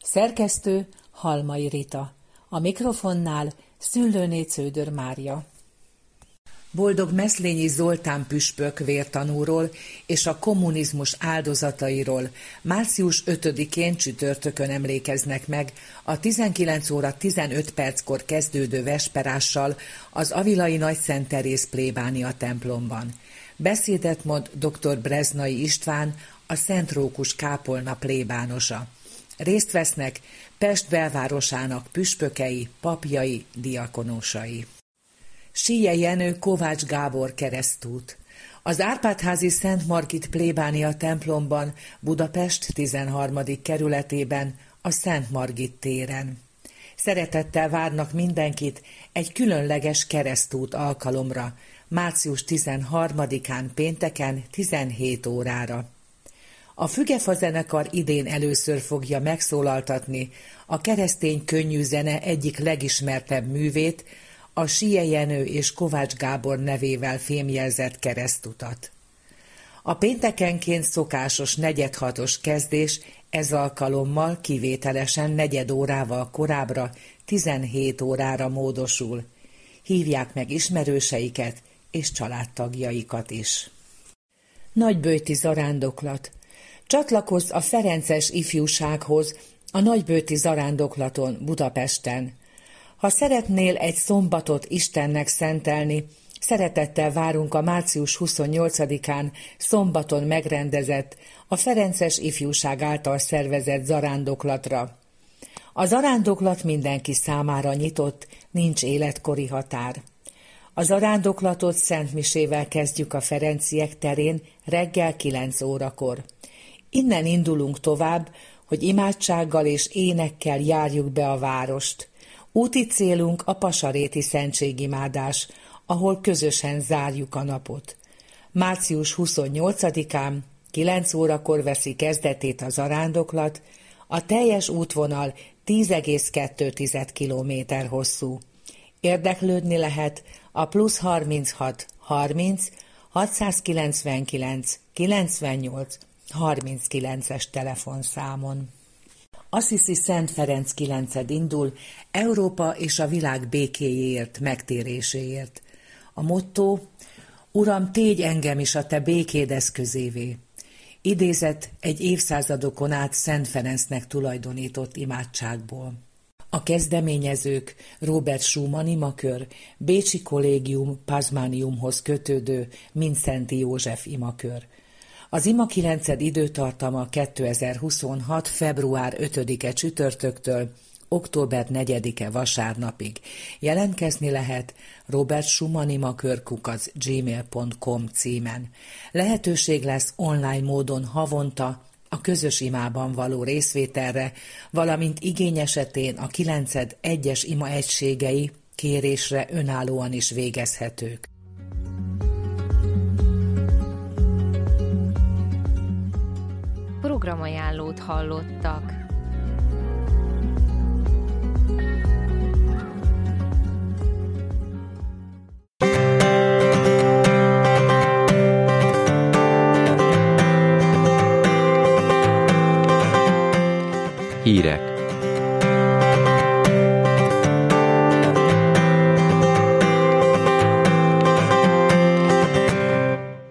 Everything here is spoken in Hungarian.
Szerkesztő Halmai Rita. A mikrofonnál Szüllőné Cződör Mária. Boldog Meszlényi Zoltán püspök vértanúról és a kommunizmus áldozatairól március 5-én csütörtökön emlékeznek meg a 19 óra 15 perckor kezdődő vesperással az avilai Nagyszent Teréz plébánia templomban. Beszédet mond dr. Breznai István, a Szent Rókus kápolna plébánosa. Részt vesznek Pest belvárosának püspökei, papjai, diakonósai. Síje Jenő Kovács Gábor keresztút. Az Árpád-házi Szent Margit plébánia templomban, Budapest 13. kerületében, a Szent Margit téren. Szeretettel várnak mindenkit egy különleges keresztút alkalomra, március 13-án pénteken 17 órára. A Fügefa zenekar idén először fogja megszólaltatni a keresztény könnyű zene egyik legismertebb művét, a Síje Jenő és Kovács Gábor nevével fémjelzett keresztutat. A péntekenként szokásos 4-6-os kezdés ez alkalommal kivételesen 4 órával korábbra, 17 órára módosul. Hívják meg ismerőseiket és családtagjaikat is. Nagyböjti zarándoklat. Csatlakozz a ferences ifjúsághoz a Nagyböjti zarándoklaton Budapesten. Ha szeretnél egy szombatot Istennek szentelni, szeretettel várunk a március 28-án szombaton megrendezett, a ferences ifjúság által szervezett zarándoklatra. A zarándoklat mindenki számára nyitott, nincs életkori határ. A zarándoklatot szentmisével kezdjük a Ferenciek terén reggel 9 órakor. Innen indulunk tovább, hogy imádsággal és énekkel járjuk be a várost. Úti célunk a pasaréti szentségimádás, ahol közösen zárjuk a napot. Március 28-án 9 órakor veszi kezdetét a zarándoklat, a teljes útvonal 10,2 kilométer hosszú. Érdeklődni lehet a +36 30 699 98 39-es telefonszámon. Assisi Szent Ferenc 9 indul Európa és a világ békéjéért, megtéréséért. A motto: Uram, tégy engem is a te békéd eszközévé. Idézet egy évszázadokon át Szent Ferencnek tulajdonított imádságból. A kezdeményezők Robert Schumann imakör, Bécsi Kollégium Pazmániumhoz kötődő Mindszenty József imakör. Az ima 9 időtartama 2026. február 5-e csütörtöktől október 4-e vasárnapig. Jelentkezni lehet robertschumannimakör@gmail.com címen. Lehetőség lesz online módon havonta a közös imában való részvételre, valamint igény esetén a 9 egyes ima egységei kérésre önállóan is végezhetők. Programajánlót hallottak. Hírek.